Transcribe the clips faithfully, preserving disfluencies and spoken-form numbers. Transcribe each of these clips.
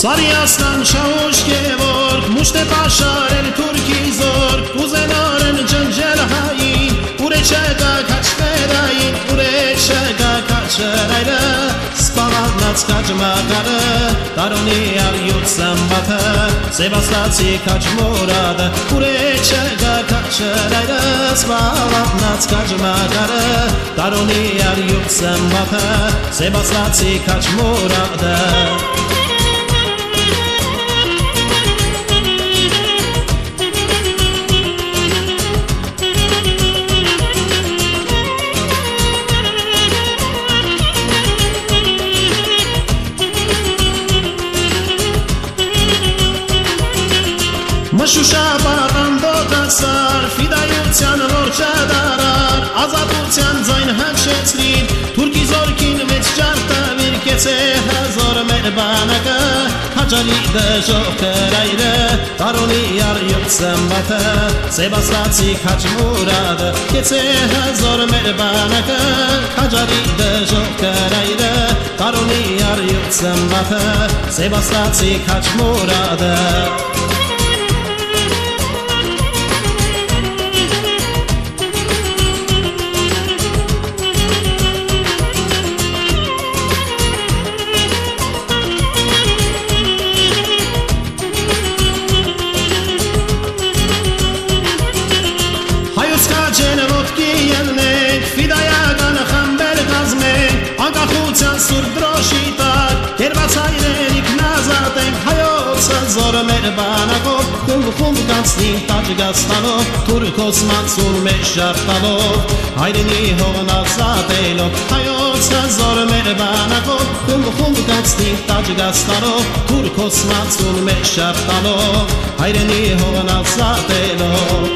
Սարիասնան շաուշ գևորգ, մուշտ է պաշարել թուրքի զորգ, կուզենար են ջնջել հային, ուր է չգա կաչվերային, ուր է չգա կաչրայրը, սպանանած կաչմակարը, տարոնի արյուտ սամբաթը, Սեբաստացի կաչմորադը, ուր է չգա կաչրայրը, սպանանած կաչմակարը, տարոնի արյուտ սամբաթը, Սեբաստացի կաչմորադը Մշուշա պարանդոկասար, ֆիդայության ողջադարար, ազատության ձայն հնչեցրին, թուրքի զորքին մեջ ճարտավիր, կեցե հազոր մեր բանակը, հաջալի դժող կրայրը, տարոնի արյուտ սմբաթը, Սեբաստացի կաչմուրադը, կեցե հազոր մեր բանակը, հաջալի դժող կրայրը, տարոնի արյուտ սմբաթը, Սեբաստացի կաչմուրադը Անկախության սուր դրոշի տակ, կերված հայրենիք նազատ ենք, հայոց հզորը մեր բանակով, խումբ-խումբ կանցնին Տաջիկստանով, թուրքոց մանցուն մեջ շարժտալով, հայրենի հողն ազատելով, հայոց հզորը մեր բանակով, խումբ-խումբ կանցնին Տաջիկստանով, թուրքոց մանցուն մեջ շարժտալով, հայրենի հողն ազատելով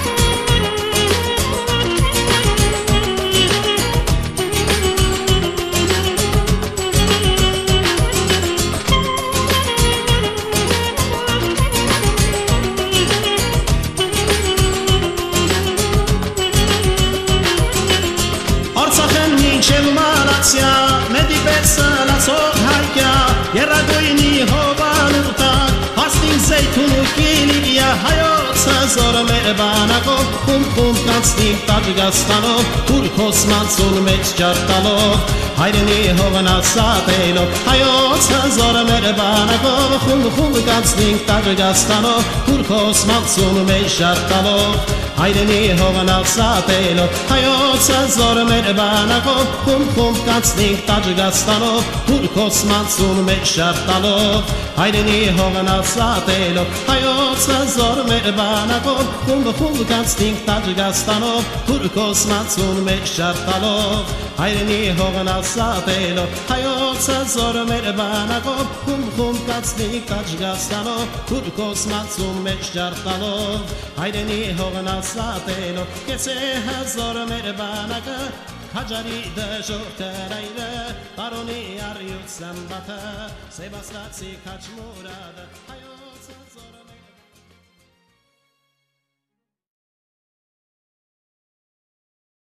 Մեդիպես լացող հայկյա, երագույնի հովանուտակ, հասնին զեյթուն ու կիլիգյա, հայոց հզորը մեր բանակով, խումբ-խումբ կանցնին Տաջիկստանով, թուրքոց մանցուն մեջ ճարտալով, հայրենի հողն ազատելով, հայոց հզորը մեր բանակով, խումբ-խումբ կանցնին Տաջիկստանով, թուրքոց մանցուն մեջ ճարտալով, հայրենի հողն ազատելով, հայոց հզորը մեր բանակով, խումբ-խումբ կանցնենք Տաջիկստանով, թուրքոց մանցուն մեջ շարժտալով, հայրենի հողն ազատելով, հայոց հզորը մեր բանակով, խումբ-խումբ կանցնենք Տաջիկստանով, թուրքոց մանցուն մեջ շարժտալով, հայրենի հողն ազատելով, հայոց հզորը մեր բանակով, խումբ-խումբ կանցնենք Տաջիկստանով, թուրքոց մանցուն մեջ շարժտալով, հայրենի հողն ազատելով, կեցե հզորը մեր բանակը, հաջալի դժող կրայրը, տարոնի արյուտ սմբաթը, Սեբաստացի կաչմուրադը,